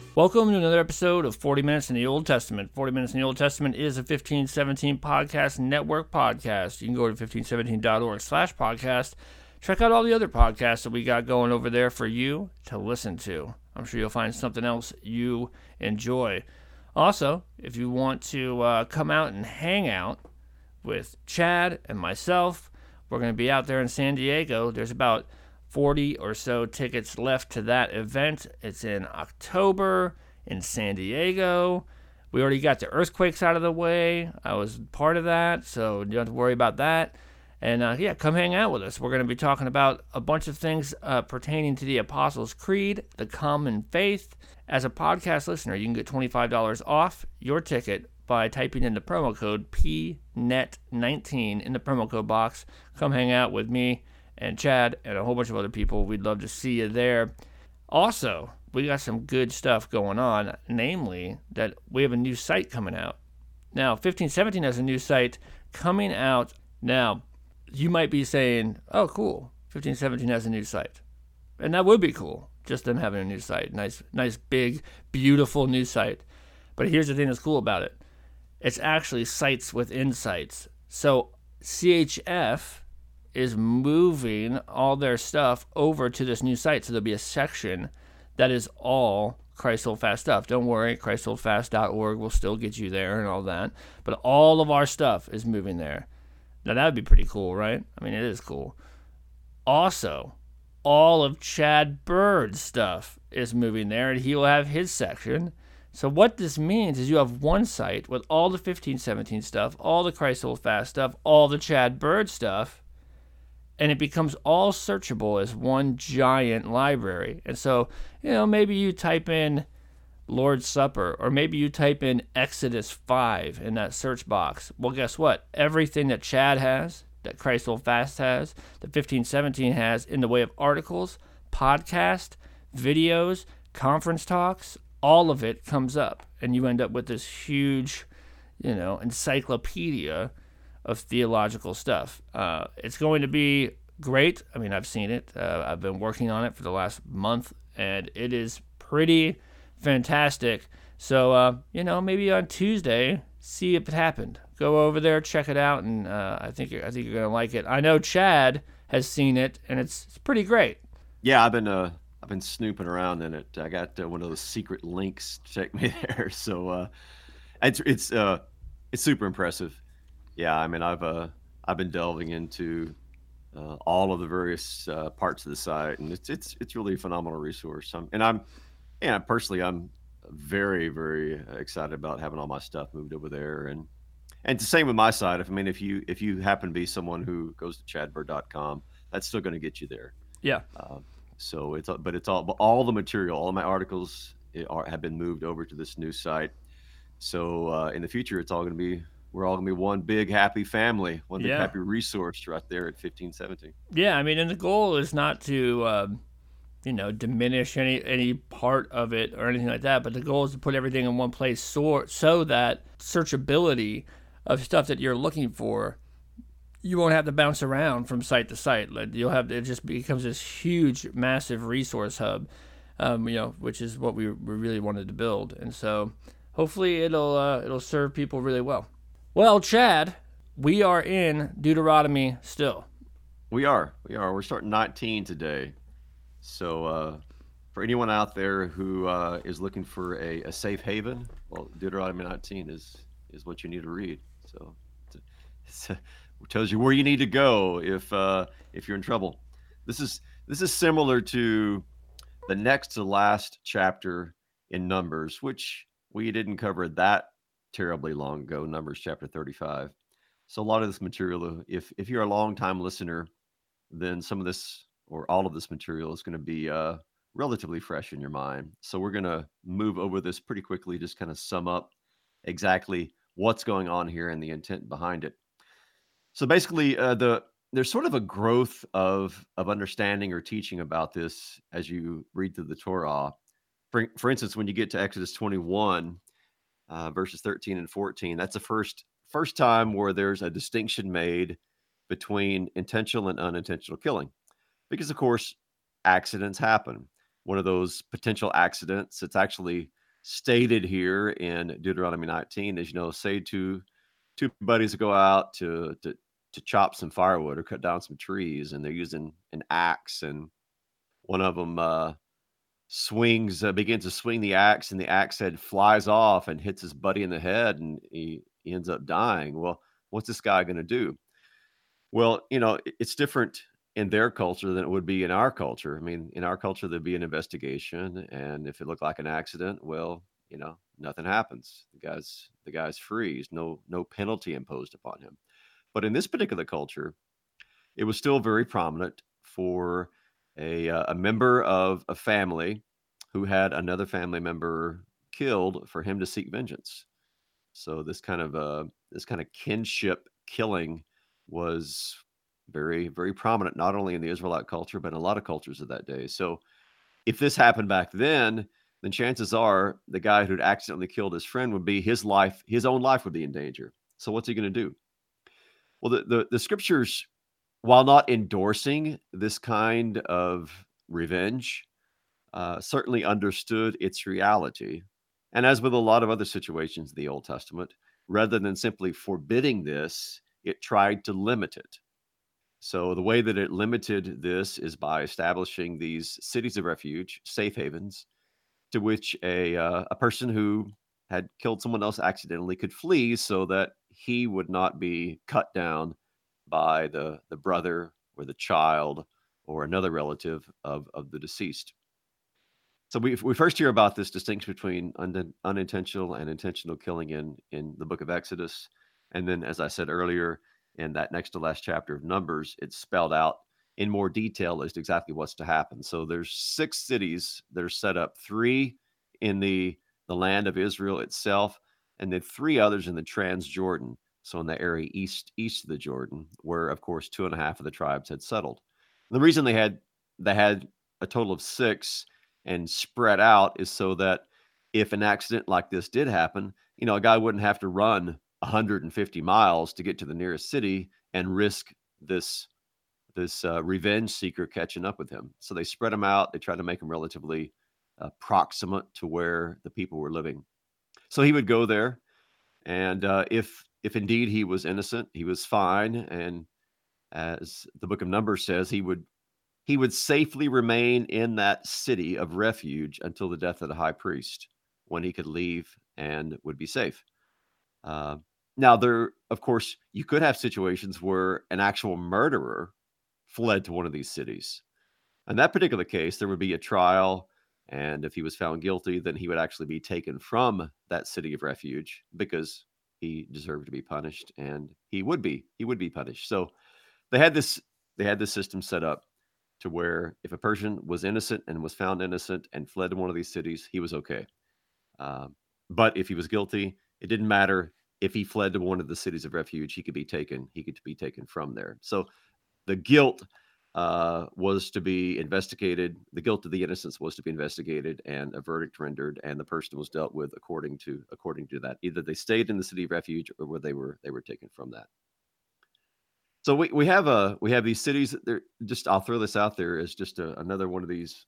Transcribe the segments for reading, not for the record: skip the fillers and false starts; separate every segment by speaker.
Speaker 1: Welcome to another episode of 40 Minutes in the Old Testament. 40 Minutes in the Old Testament is a 1517 Podcast Network podcast. You can go to 1517.org/podcast. Check out all the other podcasts that we got going over there for you to listen to. I'm sure you'll find something else you enjoy. Also, if you want to come out and hang out with Chad and myself, we're going to be out there in San Diego. There's about 40 or so tickets left to that event. It's in October in San Diego. We already got the earthquakes out of the way. I was part of that, so you don't have to worry about that. And come hang out with us. We're going to be talking about a bunch of things pertaining to the Apostles' Creed, the common faith. As a podcast listener, you can get $25 off your ticket by typing in the promo code PNET19 in the promo code box. Come hang out with me and Chad and a whole bunch of other people. We'd love to see you there. Also, we got some good stuff going on, namely that we have a new site coming out. Now, 1517 has a new site coming out. Now, you might be saying, oh, cool, 1517 has a new site. And that would be cool, just them having a new site. Nice, big, beautiful new site. But here's the thing that's cool about it. It's actually sites within sites. So CHF is moving all their stuff over to this new site. So there'll be a section that is all Christ Hold Fast stuff. Don't worry, ChristHoldFast.org will still get you there and all that. But all of our stuff is moving there. Now that would be pretty cool, right? I mean, it is cool. Also, all of Chad Bird's stuff is moving there, and he will have his section. So what this means is you have one site with all the 1517 stuff, all the Christ Hold Fast stuff, all the Chad Bird stuff, and it becomes all searchable as one giant library. And so, maybe you type in Lord's Supper, or maybe you type in Exodus 5 in that search box. Well, guess what? Everything that Chad has, that Christ Hold Fast has, that 1517 has in the way of articles, podcast, videos, conference talks, all of it comes up. And you end up with this huge, encyclopedia of theological stuff. It's going to be great. I mean, I've seen it. I've been working on it for the last month, and it is pretty fantastic. So, maybe on Tuesday, see if it happened. Go over there, check it out, and I think you're going to like it. I know Chad has seen it, and it's pretty great.
Speaker 2: Yeah, I've been snooping around in it. I got one of those secret links to take me there. So it's super impressive. Yeah, I mean, I've been delving into all of the various parts of the site, and it's really a phenomenal resource. I'm very, very excited about having all my stuff moved over there, and the same with my site. If you happen to be someone who goes to chadbird.com, that's still going to get you there.
Speaker 1: Yeah.
Speaker 2: So all the material, all of my articles have been moved over to this new site. So in the future, we're all going to be one big happy family, one big happy resource right there at 1517.
Speaker 1: Yeah, I mean, and the goal is not to, diminish any part of it or anything like that, but the goal is to put everything in one place so that searchability of stuff that you're looking for, you won't have to bounce around from site to site. It just becomes this huge, massive resource hub, which is what we really wanted to build. And so hopefully it'll serve people really well. Well, Chad, we are in Deuteronomy still.
Speaker 2: We are. We're starting 19 today. So for anyone out there who is looking for a safe haven, well, Deuteronomy 19 is what you need to read. So it tells you where you need to go if you're in trouble. This is similar to the next to last chapter in Numbers, which we didn't cover that terribly long ago, Numbers chapter 35. So a lot of this material, if you're a long time listener, then some of this or all of this material is going to be relatively fresh in your mind. So we're going to move over this pretty quickly, just kind of sum up exactly what's going on here and the intent behind it. So basically, there's sort of a growth of understanding or teaching about this as you read through the Torah. For instance, when you get to Exodus 21, verses 13 and 14, that's the first time where there's a distinction made between intentional and unintentional killing. Because, of course, accidents happen. One of those potential accidents, it's actually stated here in Deuteronomy 19 is, say two buddies go out to chop some firewood or cut down some trees, and they're using an axe, and one of them begins to swing the axe, and the axe head flies off and hits his buddy in the head, and he ends up dying. Well, what's this guy going to do? Well, it's different in their culture than it would be in our culture. I mean, in our culture, there'd be an investigation, and if it looked like an accident, well, nothing happens. The guy's free. There's no penalty imposed upon him. But in this particular culture, it was still very prominent for a member of a family who had another family member killed for him to seek vengeance. So this kind of kinship killing was very, very prominent, not only in the Israelite culture, but in a lot of cultures of that day. So if this happened back then chances are the guy who'd accidentally killed his friend would be his own life would be in danger. So what's he going to do? Well, the scriptures, while not endorsing this kind of revenge, certainly understood its reality. And as with a lot of other situations in the Old Testament, rather than simply forbidding this, it tried to limit it. So the way that it limited this is by establishing these cities of refuge, safe havens, to which a person who had killed someone else accidentally could flee, so that he would not be cut down by the brother or the child or another relative of the deceased. So we first hear about this distinction between unintentional and intentional killing in the book of Exodus. And then, as I said earlier, in that next to last chapter of Numbers, it's spelled out in more detail as to exactly what's to happen. So there's 6 cities that are set up, 3 in the land of Israel itself, and then 3 others in the Transjordan, so in the area east of the Jordan, where, of course, 2.5 of the tribes had settled. And the reason they had a total of 6 and spread out is so that if an accident like this did happen, a guy wouldn't have to run 150 miles to get to the nearest city and risk this revenge seeker catching up with him. So they spread them out. They tried to make them relatively proximate to where the people were living. So he would go there, and if indeed he was innocent, he was fine. And as the book of Numbers says, he would safely remain in that city of refuge until the death of the high priest, when he could leave and would be safe. Now, of course, you could have situations where an actual murderer fled to one of these cities. In that particular case, there would be a trial, and if he was found guilty, then he would actually be taken from that city of refuge because he deserved to be punished, and he would be punished. So they had this system set up to where if a person was innocent and was found innocent and fled to one of these cities, he was okay. But if he was guilty, it didn't matter. If he fled to one of the cities of refuge, he could be taken from there. So the guilt was to be investigated. The guilt of the innocence was to be investigated, and a verdict rendered, and the person was dealt with according to that. Either they stayed in the city of refuge, or where they were taken from that. So we have these cities. They're just, I'll throw this out there as just another one of these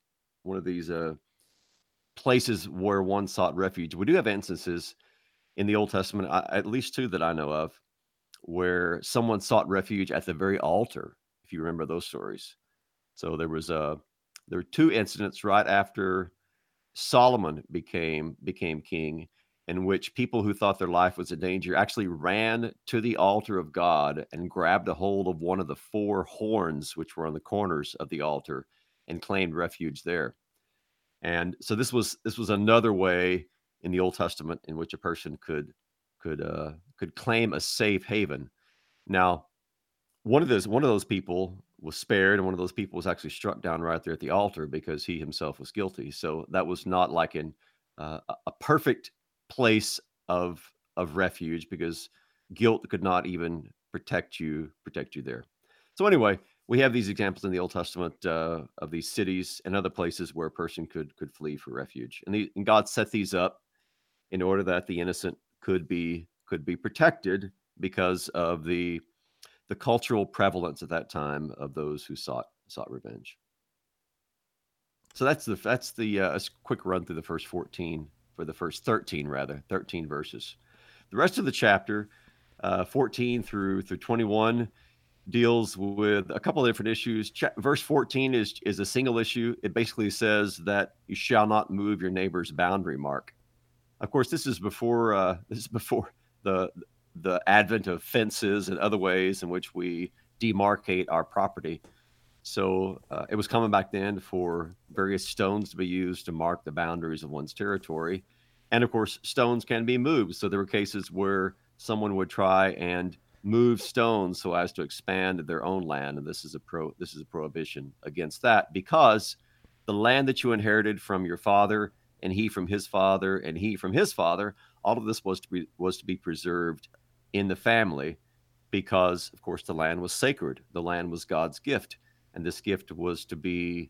Speaker 2: places where one sought refuge. We do have instances in the Old Testament, at least 2 that I know of, where someone sought refuge at the very altar, if you remember those stories. So there were 2 incidents right after Solomon became king, in which people who thought their life was in danger actually ran to the altar of God and grabbed a hold of one of the 4 horns which were on the corners of the altar and claimed refuge there. And so this was another way in the Old Testament in which a person could claim a safe haven. Now, one of those people was spared, and one of those people was actually struck down right there at the altar because he himself was guilty. So that was not like in a perfect place of refuge, because guilt could not even protect you there. So anyway, we have these examples in the Old Testament of these cities and other places where a person could flee for refuge, and God set these up in order that the innocent could be protected because of the cultural prevalence at that time of those who sought revenge. So that's the a quick run through the first 14 for the first 13 verses. The rest of the chapter, 14 through 21, deals with a couple of different issues. Verse 14 is a single issue. It basically says that you shall not move your neighbor's boundary mark. Of course, this is before the advent of fences and other ways in which we demarcate our property. So it was common back then for various stones to be used to mark the boundaries of one's territory. And of course, stones can be moved. So there were cases where someone would try and move stones so as to expand their own land, and this is a prohibition against that, because the land that you inherited from your father, and he from his father, and he from his father, all of this was to be preserved in the family, because of course the land was sacred. The land was God's gift, and this gift was to be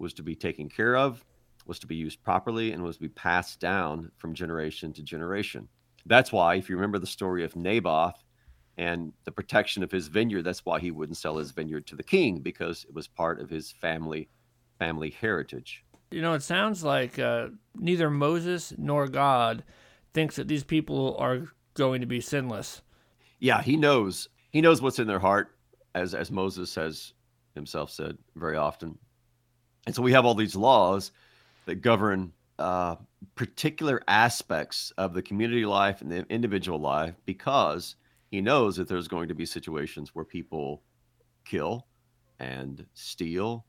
Speaker 2: taken care of, was to be used properly, and was to be passed down from generation to generation. That's why, if you remember the story of Naboth and the protection of his vineyard, that's why he wouldn't sell his vineyard to the king, because it was part of his family heritage.
Speaker 1: You know, it sounds like neither Moses nor God thinks that these people are going to be sinless.
Speaker 2: Yeah, he knows what's in their heart, as Moses has himself said very often. And so we have all these laws that govern particular aspects of the community life and the individual life, because he knows that there's going to be situations where people kill and steal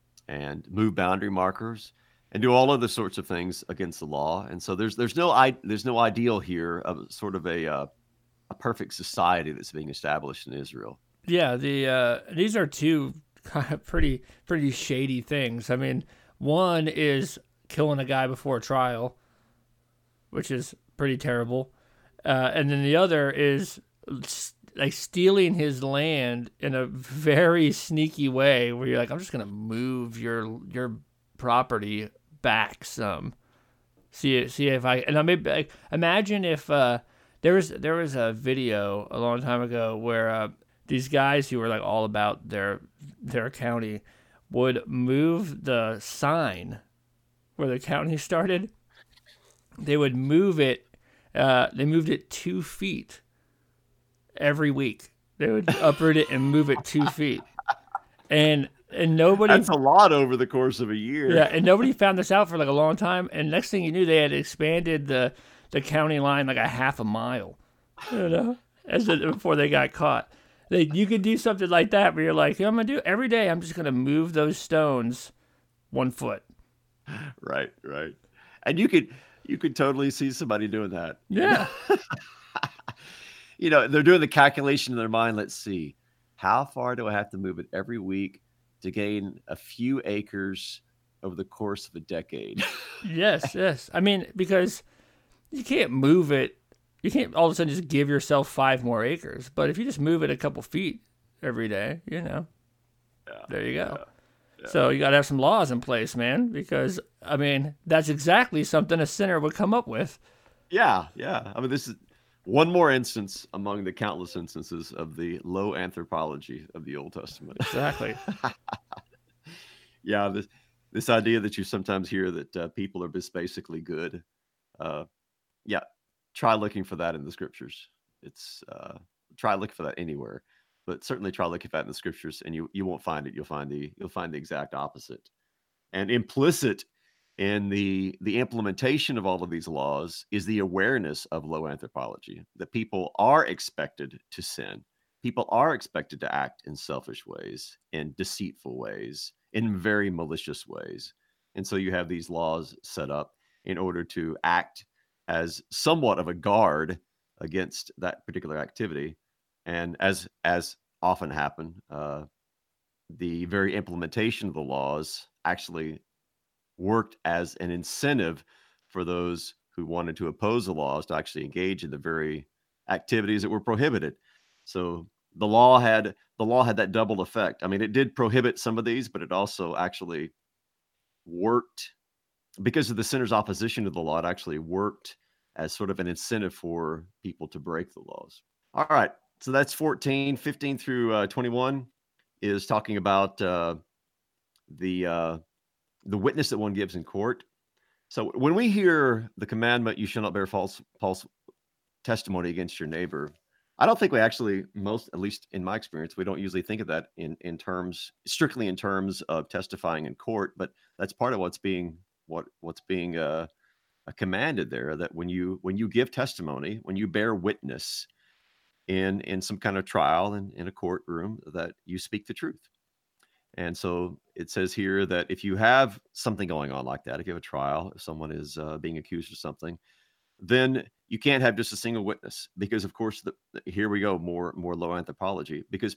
Speaker 2: and move boundary markers and do all other sorts of things against the law. And so there's no ideal here of sort of a perfect society that's being established in Israel.
Speaker 1: Yeah, these are two kind of pretty shady things. I mean, one is killing a guy before trial, which is pretty terrible, and then the other is like stealing his land in a very sneaky way, where you're like, I'm just gonna move your property back some. See if I, and I may like, imagine if there was a video a long time ago where these guys who were like all about their county would move the sign where the county started. They would move it. They moved it 2 feet every week. They would uproot it and move it 2 feet, and nobody.
Speaker 2: That's a lot over the course of a year.
Speaker 1: Yeah, and nobody found this out for like a long time. And next thing you knew, they had expanded the county line like a half a mile. You know, before they got caught. You could do something like that where you're like, I'm gonna do every day. I'm just gonna move those stones 1 foot.
Speaker 2: Right. And you could totally see somebody doing that.
Speaker 1: Yeah.
Speaker 2: You know, they're doing the calculation in their mind. Let's see, how far do I have to move it every week to gain a few acres over the course of a decade?
Speaker 1: Yes. I mean, because you can't move it. You can't all of a sudden just give yourself 5 more acres. But if you just move it a couple feet every day, you know, there you go. Yeah. So you got to have some laws in place, man, because, I mean, that's exactly something a sinner would come up with.
Speaker 2: Yeah. I mean, this is one more instance among the countless instances of the low anthropology of the Old Testament.
Speaker 1: Exactly.
Speaker 2: Yeah, this idea that you sometimes hear that people are just basically good. Try looking for that in the scriptures. Try looking for that anywhere, but certainly try looking for that in the scriptures, and you won't find it. You'll find the exact opposite. And implicit in the implementation of all of these laws is the awareness of low anthropology, that people are expected to sin. People are expected to act in selfish ways, in deceitful ways, in very malicious ways. And so you have these laws set up in order to act as somewhat of a guard against that particular activity. And as often happen, the very implementation of the laws actually worked as an incentive for those who wanted to oppose the laws to actually engage in the very activities that were prohibited. So the law had that double effect. I mean, it did prohibit some of these, but it also actually worked, because of the sinner's opposition to the law, it actually worked as sort of an incentive for people to break the laws. All right. So that's 14, 15 through 21 is talking about the witness that one gives in court. So when we hear the commandment, "You shall not bear false testimony against your neighbor," I don't think we actually at least in my experience, we don't usually think of that in terms strictly in terms of testifying in court, but that's part of what's being commanded there. That when you give testimony, when you bear witness in some kind of trial in a courtroom, that you speak the truth. And so it says here that if you have something going on like that, if you have a trial, if someone is being accused of something, then you can't have just a single witness because, of course, here we go, more low anthropology. Because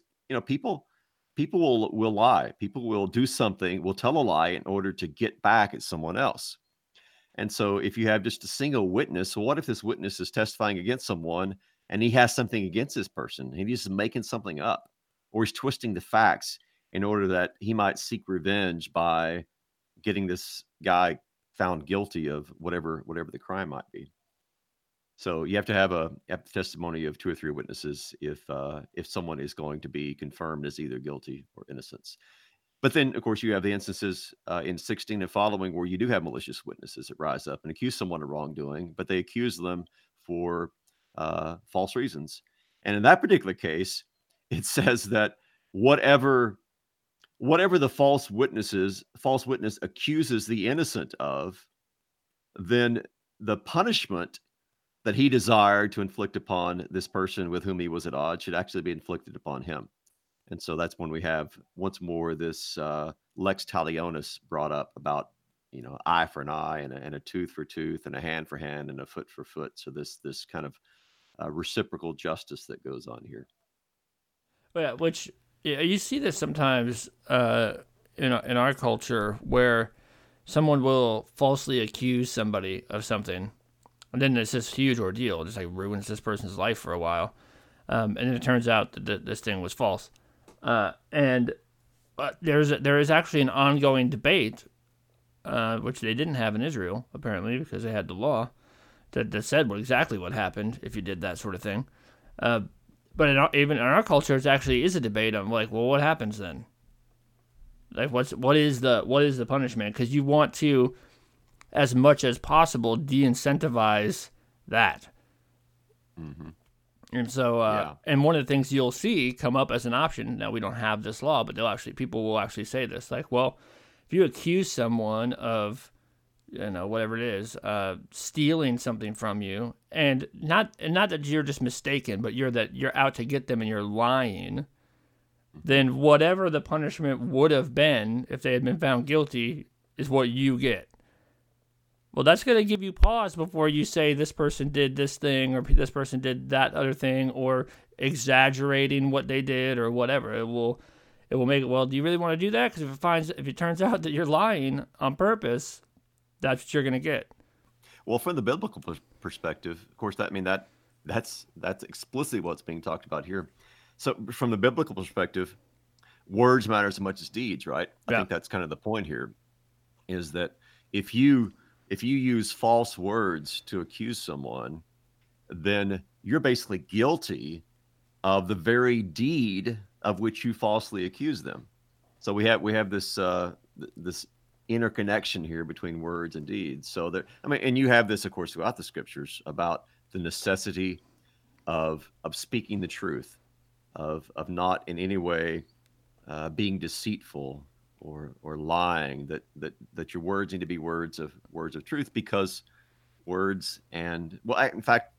Speaker 2: people will lie, people will do something, will tell a lie in order to get back at someone else. And so if you have just a single witness, well, what if this witness is testifying against someone and he has something against this person? And he's just making something up, or he's twisting the facts in order that he might seek revenge by getting this guy found guilty of whatever the crime might be. So you have to have the testimony of two or three witnesses if someone is going to be confirmed as either guilty or innocent. But then, of course, you have the instances in 16 and following where you do have malicious witnesses that rise up and accuse someone of wrongdoing, but they accuse them for false reasons. And in that particular case, it says that whatever the false witness accuses the innocent of, then the punishment that he desired to inflict upon this person with whom he was at odds should actually be inflicted upon him. And so that's when we have once more this lex talionis brought up about, eye for an eye and a tooth for tooth and a hand for hand and a foot for foot. So this kind of reciprocal justice that goes on here.
Speaker 1: Yeah, which you see this sometimes in our culture where someone will falsely accuse somebody of something, and then it's this huge ordeal. It just like ruins this person's life for a while, and then it turns out that this thing was false. And there is actually an ongoing debate, which they didn't have in Israel apparently because they had the law that said exactly what happened if you did that sort of thing. But even in our culture, it actually is a debate on like, well, what happens then? Like, what is the punishment? Because you want to, as much as possible, de-incentivize that.
Speaker 2: Mm-hmm.
Speaker 1: And so, and one of the things you'll see come up as an option. Now we don't have this law, but people will actually say this, like, well, if you accuse someone of, whatever it is, stealing something from you, and not that you're just mistaken, but you're out to get them and you're lying, then whatever the punishment would have been if they had been found guilty is what you get. Well, that's going to give you pause before you say this person did this thing or this person did that other thing, or exaggerating what they did or whatever. It will make it, well, do you really want to do that? Because if it turns out that you're lying on purpose, that's what you're going to get.
Speaker 2: Well, from the biblical perspective, of course, that's explicitly what's being talked about here. So from the biblical perspective, words matter as much as deeds, right? I think that's kind of the point here, is that if you use false words to accuse someone, then you're basically guilty of the very deed of which you falsely accuse them. So we have this interconnection here between words and deeds. So that, and you have this, of course, throughout the scriptures about the necessity of speaking the truth, of not in any way being deceitful or lying, that your words need to be words of truth, because words and, well, in fact,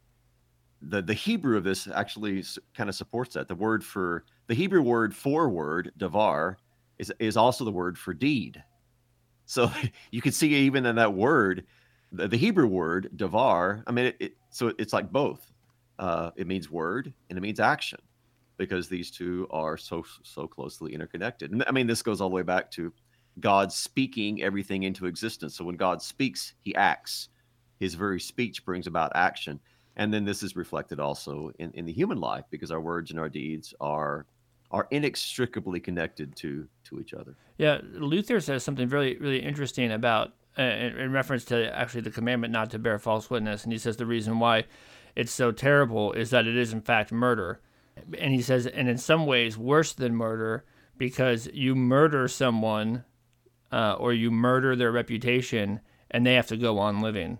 Speaker 2: the Hebrew of this actually kind of supports that. The Hebrew word for word, davar, is also the word for deed. So you can see even in that word, the Hebrew word davar, so it's like both. It means word and it means action, because these two are so closely interconnected. And this goes all the way back to God speaking everything into existence. So when God speaks, he acts. His very speech brings about action. And then this is reflected also in the human life, because our words and our deeds are inextricably connected to each other.
Speaker 1: Yeah, Luther says something really, really interesting about, in reference to actually the commandment not to bear false witness. And he says the reason why it's so terrible is that it is in fact murder. And he says, and in some ways worse than murder, because you murder someone or you murder their reputation, and they have to go on living.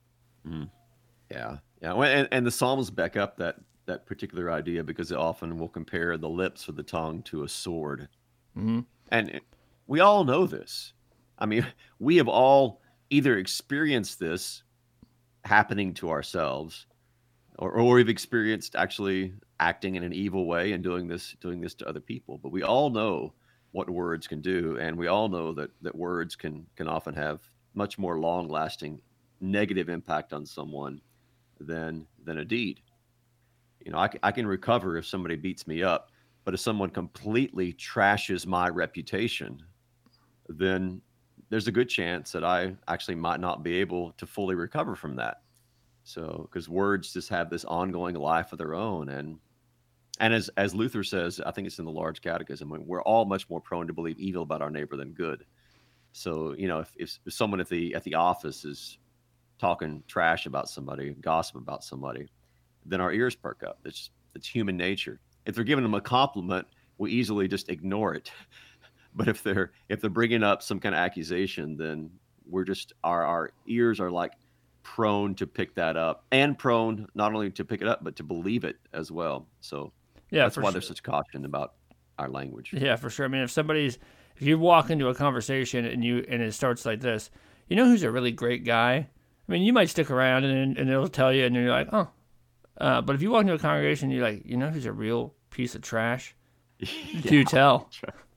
Speaker 2: Yeah. Well, and the Psalms back up that particular idea because it often will compare the lips or the tongue to a sword. And we all know this. I mean, we have all either experienced this happening to ourselves, or we've experienced actually acting in an evil way and doing this to other people. But we all know what words can do, and we all know that words can often have much more long-lasting negative impact on someone than a deed. You know, I can recover if somebody beats me up, but if someone completely trashes my reputation, then there's a good chance that I actually might not be able to fully recover from that. So, because words just have this ongoing life of their own, and as Luther says, I think it's in the Large Catechism, we're all much more prone to believe evil about our neighbor than good. So, you know, if someone at the office is talking trash about somebody, gossip about somebody, then our ears perk up. It's human nature. If they're giving them a compliment, we easily just ignore it. But if they're bringing up some kind of accusation, then we're just our ears are like prone to pick that up, and prone not only to pick it up but to believe it as well. So
Speaker 1: Yeah,
Speaker 2: that's
Speaker 1: for
Speaker 2: why
Speaker 1: sure.
Speaker 2: there's such caution about our language.
Speaker 1: Yeah, for sure. I mean, if you walk into a conversation and it starts like this, you know who's a really great guy? I mean, you might stick around and it'll tell you, and you're like, oh. But if you walk into a congregation, you're like, you know who's a real piece of trash? Do tell.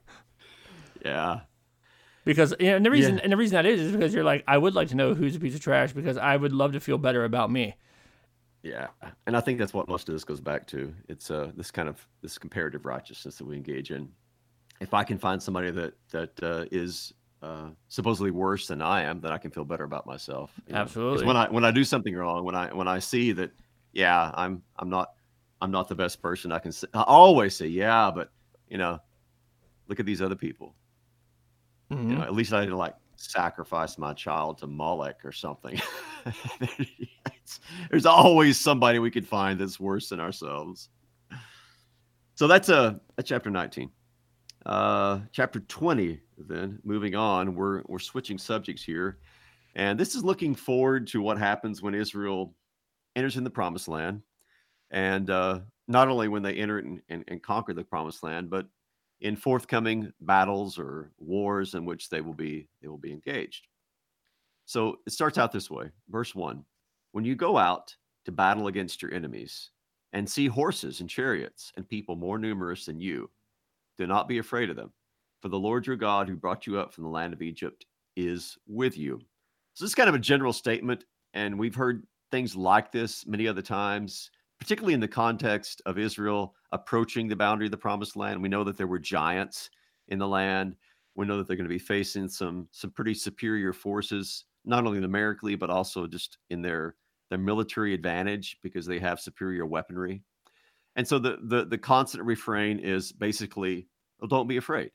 Speaker 2: Yeah.
Speaker 1: Because and the reason that is because you're like, I would like to know who's a piece of trash because I would love to feel better about me.
Speaker 2: Yeah, and I think that's what most of this goes back to. It's this comparative righteousness that we engage in. If I can find somebody that is supposedly worse than I am, then I can feel better about myself.
Speaker 1: Absolutely.
Speaker 2: Because when I do something wrong, when I see that, yeah, I'm not the best person. I always say, yeah, but look at these other people.
Speaker 1: Mm-hmm.
Speaker 2: At least I didn't like sacrifice my child to Molech or something. There's always somebody we could find that's worse than ourselves. So that's chapter 19. Chapter 20, then moving on, we're switching subjects here. And this is looking forward to what happens when Israel enters in the promised land. And not only when they enter and conquer the promised land, but in forthcoming battles or wars in which they will be engaged. So it starts out this way. Verse 1. When you go out to battle against your enemies and see horses and chariots and people more numerous than you, do not be afraid of them, for the Lord your God who brought you up from the land of Egypt is with you. So this is kind of a general statement, and we've heard things like this many other times, particularly in the context of Israel approaching the boundary of the promised land. We know that there were giants in the land. We know that they're going to be facing some pretty superior forces, not only numerically, but also just in their military advantage because they have superior weaponry. And so the constant refrain is basically, well, don't be afraid.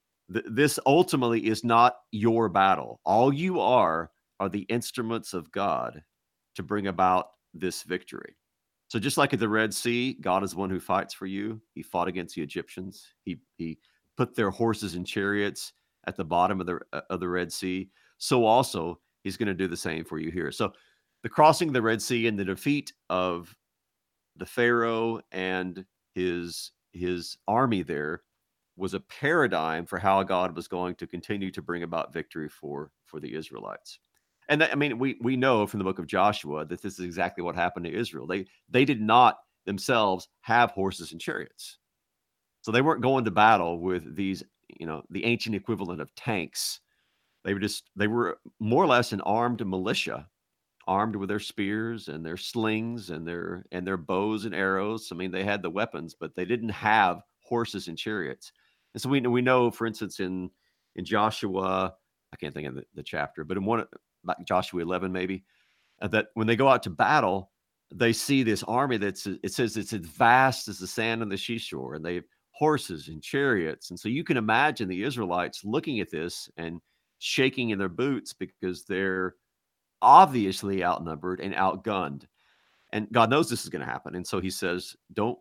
Speaker 2: This ultimately is not your battle. All you are the instruments of God to bring about this victory. So just like at the Red Sea, God is the one who fights for you. He fought against the Egyptians. He put their horses and chariots at the bottom of the Red Sea. So also he's going to do the same for you here. So the crossing of the Red Sea and the defeat of the Pharaoh and his army there was a paradigm for how God was going to continue to bring about victory for the Israelites. And that, I mean, we know from the book of Joshua that this is exactly what happened to Israel. They did not themselves have horses and chariots. So they weren't going to battle with these, the ancient equivalent of tanks. They were more or less an armed militia, armed with their spears and their slings and their bows and arrows. I mean, they had the weapons, but they didn't have horses and chariots. And so we know, for instance, in Joshua, I can't think of the chapter, but in like Joshua 11 maybe, that when they go out to battle, they see this army it says it's as vast as the sand on the seashore, and they have horses and chariots. And so you can imagine the Israelites looking at this and shaking in their boots because they're obviously outnumbered and outgunned. And God knows this is going to happen. And so he says, don't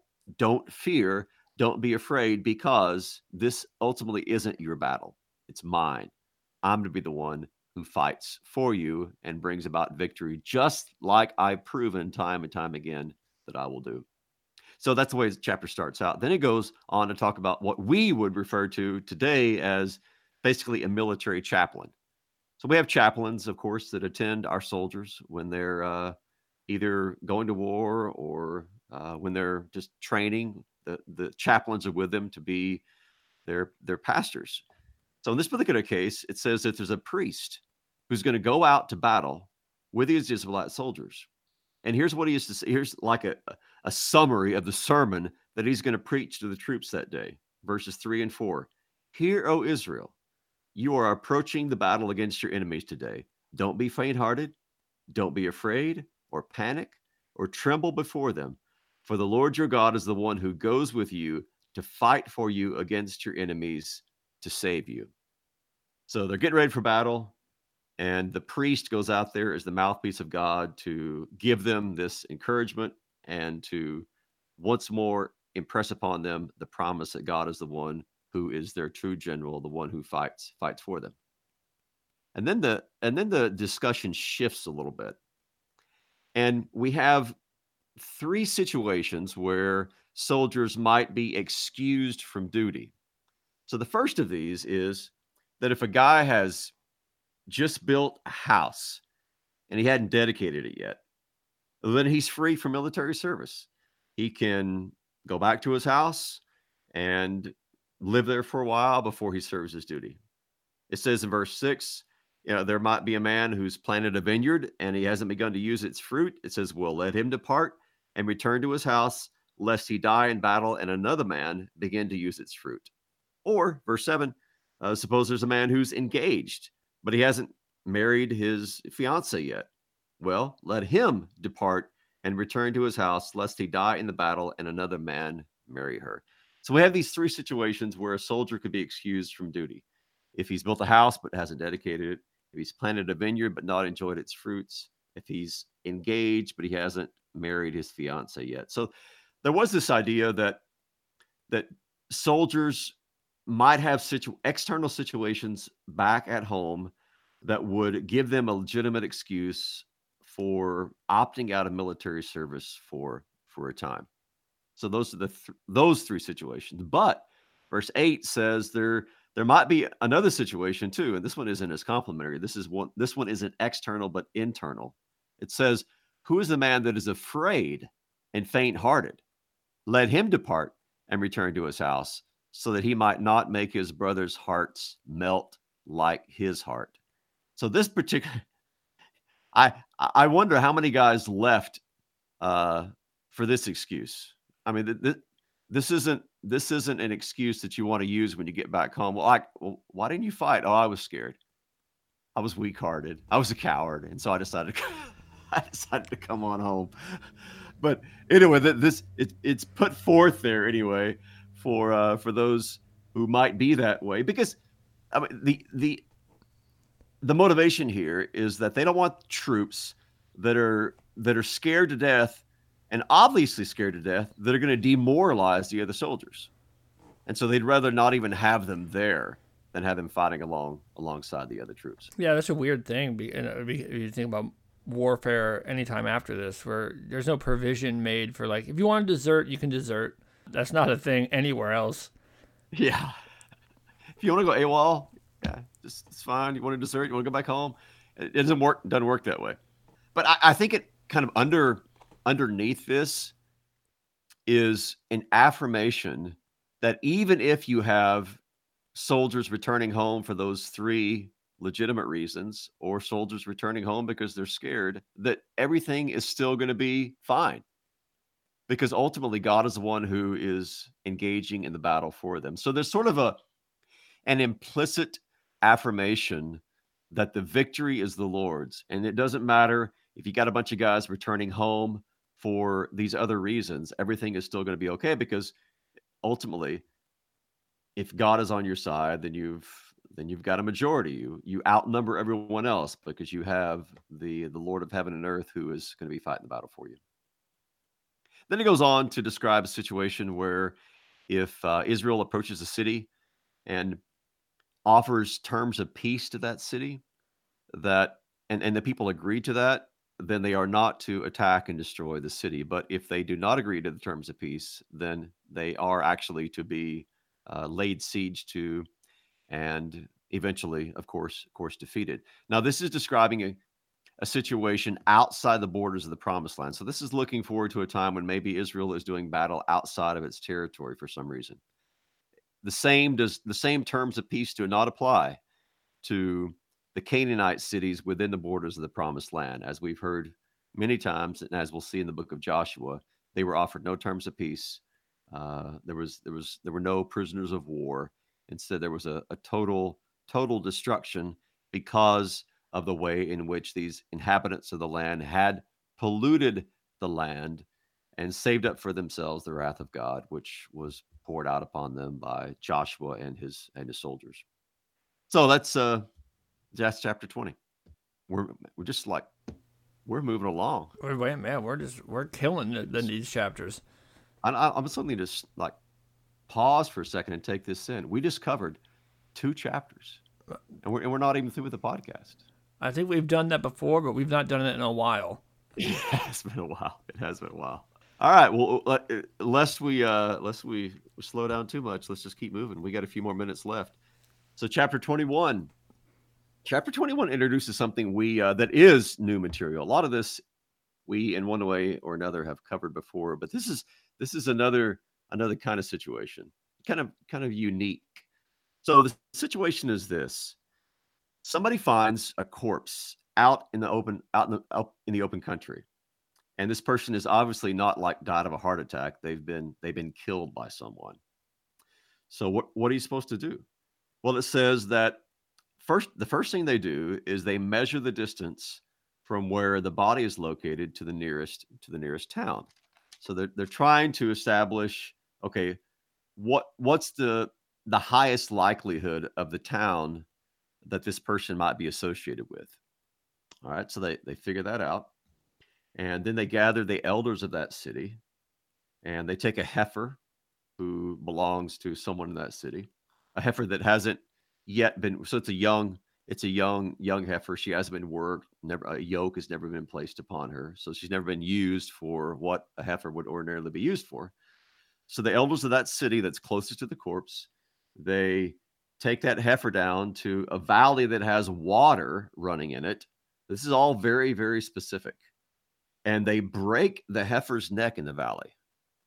Speaker 2: fear, don't be afraid, because this ultimately isn't your battle. It's mine. I'm to be the one who fights for you and brings about victory, just like I've proven time and time again that I will do. So that's the way the chapter starts out. Then it goes on to talk about what we would refer to today as basically a military chaplain. So we have chaplains, of course, that attend our soldiers when they're either going to war or when they're just training. The chaplains are with them to be their pastors. So in this particular case, it says that there's a priest who's going to go out to battle with these Israelite soldiers. And here's what he used to say. Here's like a summary of the sermon that he's going to preach to the troops that day. Verses 3 and 4. Hear, O Israel, you are approaching the battle against your enemies today. Don't be faint-hearted. Don't be afraid or panic or tremble before them. For the Lord your God is the one who goes with you to fight for you against your enemies to save you. So they're getting ready for battle. And the priest goes out there as the mouthpiece of God to give them this encouragement and to once more impress upon them the promise that God is the one who is their true general, the one who fights for them. And then the discussion shifts a little bit. And we have three situations where soldiers might be excused from duty. So the first of these is that if a guy has just built a house and he hadn't dedicated it yet, then he's free from military service. He can go back to his house and live there for a while before he serves his duty. It says in verse 6, there might be a man who's planted a vineyard and he hasn't begun to use its fruit. It says, well, let him depart and return to his house, lest he die in battle and another man begin to use its fruit. Or verse 7, suppose there's a man who's engaged, but he hasn't married his fiance yet. Well, let him depart and return to his house, lest he die in the battle and another man marry her. So we have these three situations where a soldier could be excused from duty. If he's built a house but hasn't dedicated it, if he's planted a vineyard but not enjoyed its fruits, if he's engaged but he hasn't married his fiance yet. So there was this idea that soldiers might have external situations back at home that would give them a legitimate excuse for opting out of military service for a time. So those are those three situations. But verse 8 says there might be another situation too, and this one isn't as complimentary. This one isn't external but internal. It says, "Who is the man that is afraid and faint-hearted? Let him depart and return to his house, so that he might not make his brother's hearts melt like his heart." So this particular, I wonder how many guys left for this excuse. I mean, this isn't an excuse that you want to use when you get back home. Well, why didn't you fight? Oh, I was scared. I was weak-hearted. I was a coward, and so I decided to come on home. But anyway, it's put forth there anyway for those who might be that way, because I mean the motivation here is that they don't want troops that are scared to death and obviously scared to death that are going to demoralize the other soldiers, and so they'd rather not even have them there than have them fighting alongside the other troops.
Speaker 1: Yeah, that's a weird thing. You think about warfare anytime after this, where there's no provision made for, like, if you want to desert, you can desert. That's not a thing anywhere else.
Speaker 2: Yeah. If you want to go AWOL, yeah, it's fine. You want to desert, you want to go back home. It doesn't work that way. But I think it kind of underneath this is an affirmation that even if you have soldiers returning home for those three legitimate reasons, or soldiers returning home because they're scared, that everything is still going to be fine, because ultimately God is the one who is engaging in the battle for them. So there's sort of an implicit affirmation that the victory is the Lord's, and it doesn't matter if you got a bunch of guys returning home for these other reasons, everything is still going to be okay, because ultimately, if God is on your side, then you've got a majority. You outnumber everyone else, because you have the Lord of heaven and earth who is going to be fighting the battle for you. Then it goes on to describe a situation where if Israel approaches a city and offers terms of peace to that city, that, and the people agree to that, then they are not to attack and destroy the city. But if they do not agree to the terms of peace, then they are actually to be laid siege to, and eventually, of course, defeated. Now, this is describing a situation outside the borders of the promised land. So this is looking forward to a time when maybe Israel is doing battle outside of its territory for some reason. The same terms of peace do not apply to the Canaanite cities within the borders of the promised land. As we've heard many times, and as we'll see in the book of Joshua, they were offered no terms of peace. There were no prisoners of war. Instead, there was a total destruction because of the way in which these inhabitants of the land had polluted the land and saved up for themselves the wrath of God, which was poured out upon them by Joshua and his soldiers. So that's chapter 20. We're just like we're moving along.
Speaker 1: Wait, man, we're killing these chapters.
Speaker 2: I'm suddenly just like pause for a second and take this in. We just covered 2 chapters, and we're not even through with the podcast.
Speaker 1: I think we've done that before, but we've not done it in a while.
Speaker 2: It has been a while. It has been a while. All right. Well, lest we slow down too much, let's just keep moving. We got a few more minutes left. So, chapter 21. Chapter 21 introduces something that is new material. A lot of this we, in one way or another, have covered before, but this is another kind of situation, kind of unique. So the situation is this: somebody finds a corpse out in the open country, and this person is obviously not like died of a heart attack. They've been killed by someone. So what are you supposed to do? Well, it says that the first thing they do is they measure the distance from where the body is located to the nearest town. So they're trying to establish, okay, what's the highest likelihood of the town that this person might be associated with. All right, so they figure that out, and then they gather the elders of that city, and they take a heifer who belongs to someone in that city, a heifer that hasn't yet been. So it's a young heifer. She hasn't been worked. Never a yoke has never been placed upon her, so she's never been used for what a heifer would ordinarily be used for. So the elders of that city that's closest to the corpse, they take that heifer down to a valley that has water running in it. This is all very, very specific. And they break the heifer's neck in the valley.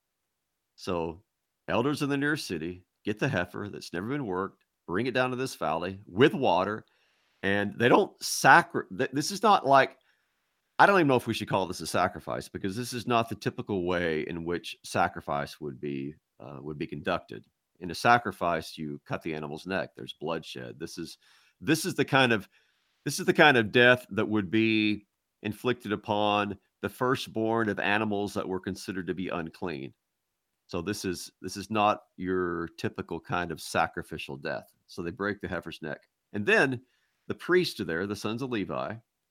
Speaker 2: So elders in the nearest city get the heifer that's never been worked, bring it down to this valley with water, and they don't this is not like, I don't even know if we should call this a sacrifice, because this is not the typical way in which sacrifice would be conducted. In a sacrifice, you cut the animal's neck. There's bloodshed. This is the kind of death that would be inflicted upon the firstborn of animals that were considered to be unclean. So this is not your typical kind of sacrificial death. So they break the heifer's neck, and then the priests are there, the sons of Levi,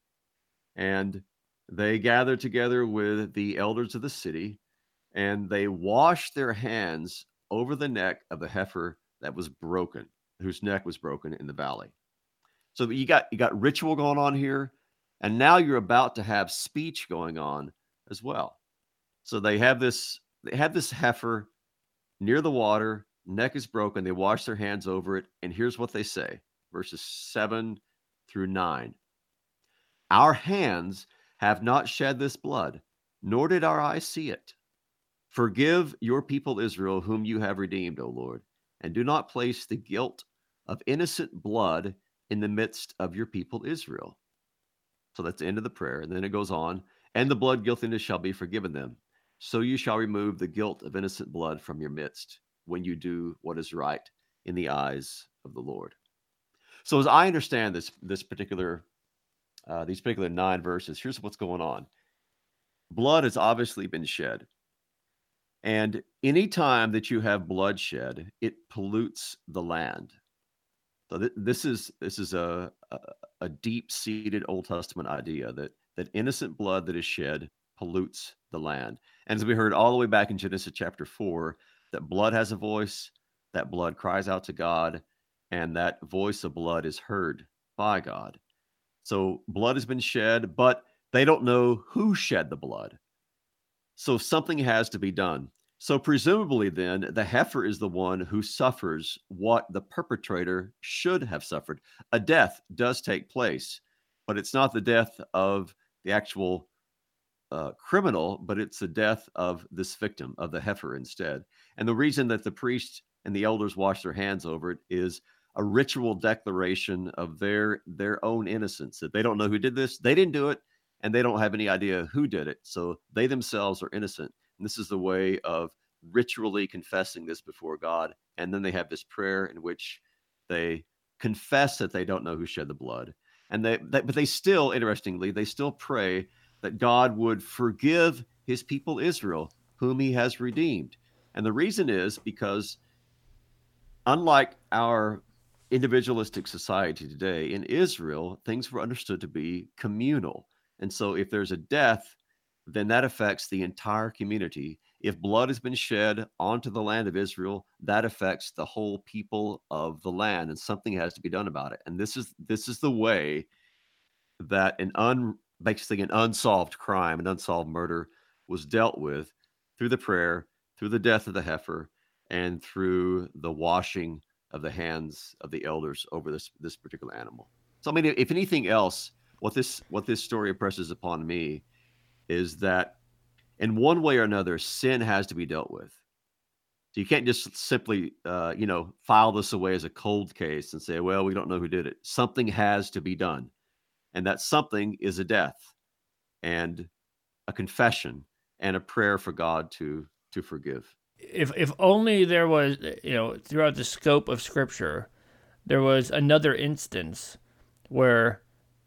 Speaker 2: and they gather together with the elders of the city, and they wash their hands over the neck of the heifer that was broken, whose neck was broken in the valley. So you got ritual going on here, and now you're about to have speech going on as well. So they have this heifer near the water, neck is broken, they wash their hands over it, and here's what they say, verses 7 through 9. Our hands have not shed this blood, nor did our eyes see it. Forgive your people Israel, whom you have redeemed, O Lord, and do not place the guilt of innocent blood in the midst of your people Israel. So that's the end of the prayer. And then it goes on, and the blood guiltiness shall be forgiven them. So you shall remove the guilt of innocent blood from your midst when you do what is right in the eyes of the Lord. So as I understand these particular 9 verses, here's what's going on. Blood has obviously been shed. And any time that you have bloodshed, it pollutes the land. So this is a deep-seated Old Testament idea that innocent blood that is shed pollutes the land. And as we heard all the way back in Genesis chapter 4, that blood has a voice, that blood cries out to God, and that voice of blood is heard by God. So blood has been shed, but they don't know who shed the blood. So something has to be done. So presumably then the heifer is the one who suffers what the perpetrator should have suffered. A death does take place, but it's not the death of the actual criminal, but it's the death of this victim, of the heifer instead. And the reason that the priest and the elders wash their hands over it is a ritual declaration of their own innocence, that they don't know who did this, they didn't do it, and they don't have any idea who did it. So they themselves are innocent. And this is the way of ritually confessing this before God. And then they have this prayer in which they confess that they don't know who shed the blood. And but they still, interestingly, they still pray that God would forgive his people Israel, whom he has redeemed. And the reason is because, unlike our individualistic society today, in Israel, things were understood to be communal. And so if there's a death, then that affects the entire community. If blood has been shed onto the land of Israel, that affects the whole people of the land, and something has to be done about it. And this is the way that basically an unsolved crime, an unsolved murder was dealt with through the prayer, through the death of the heifer, and through the washing of the hands of the elders over this particular animal. So, I mean, if anything else, what this story impresses upon me is that in one way or another, sin has to be dealt with. So you can't just simply, file this away as a cold case and say, well, we don't know who did it. Something has to be done. And that something is a death and a confession and a prayer for God to forgive.
Speaker 1: If only there was, throughout the scope of Scripture, there was another instance where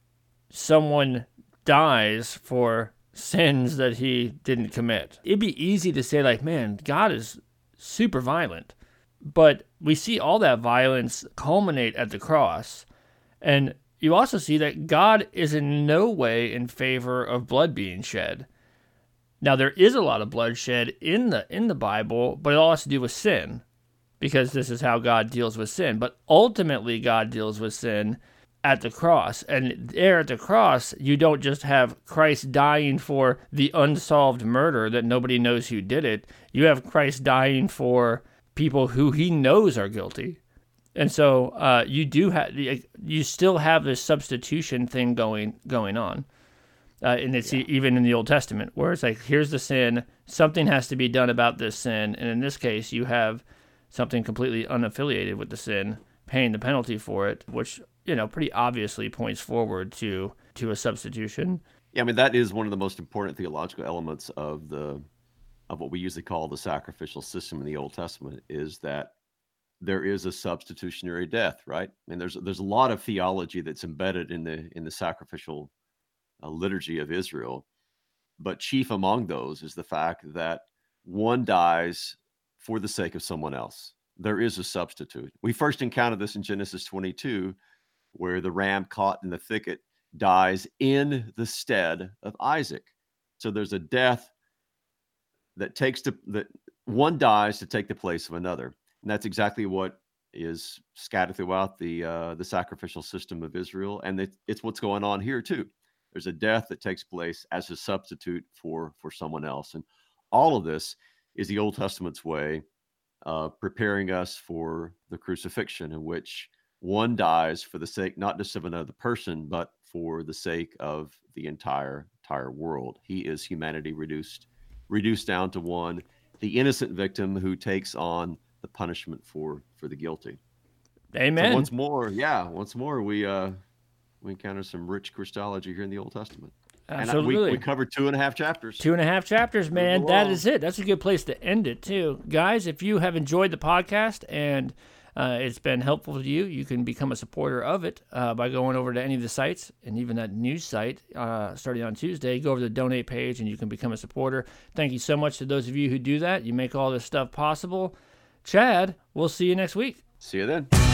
Speaker 1: someone dies for sins that he didn't commit. It'd be easy to say, like, man, God is super violent. But we see all that violence culminate at the cross. And you also see that God is in no way in favor of blood being shed. Now, there is a lot of bloodshed in the Bible, but it all has to do with sin, because this is how God deals with sin. But ultimately, God deals with sin at the cross. And there at the cross, you don't just have Christ dying for the unsolved murder that nobody knows who did it. You have Christ dying for people who he knows are guilty. And so you still have this substitution thing going on. And it's even in the Old Testament, where it's like, here's the sin, something has to be done about this sin, and in this case, you have something completely unaffiliated with the sin paying the penalty for it, which, pretty obviously points forward to a substitution.
Speaker 2: Yeah, I mean, that is one of the most important theological elements of what we usually call the sacrificial system in the Old Testament, is that there is a substitutionary death, right? I mean, there's a lot of theology that's embedded in the sacrificial liturgy of Israel, but chief among those is the fact that one dies for the sake of someone else. There is a substitute. We first encounter this in Genesis 22, where the ram caught in the thicket dies in the stead of Isaac. So there's a death that one dies to take the place of another, and that's exactly what is scattered throughout the sacrificial system of Israel, and it's what's going on here too. There's a death that takes place as a substitute for someone else. And all of this is the Old Testament's way of preparing us for the crucifixion, in which one dies for the sake not just of another person, but for the sake of the entire world. He is humanity reduced down to one, the innocent victim who takes on the punishment for the guilty.
Speaker 1: Amen.
Speaker 2: So once more, we encounter some rich Christology here in the Old Testament.
Speaker 1: Absolutely.
Speaker 2: And we covered 2.5 chapters.
Speaker 1: 2.5 chapters, man. That is it. That's a good place to end it, too. Guys, if you have enjoyed the podcast and it's been helpful to you, you can become a supporter of it by going over to any of the sites, and even that news site starting on Tuesday. Go over to the donate page and you can become a supporter. Thank you so much to those of you who do that. You make all this stuff possible. Chad, we'll see you next week.
Speaker 2: See you then.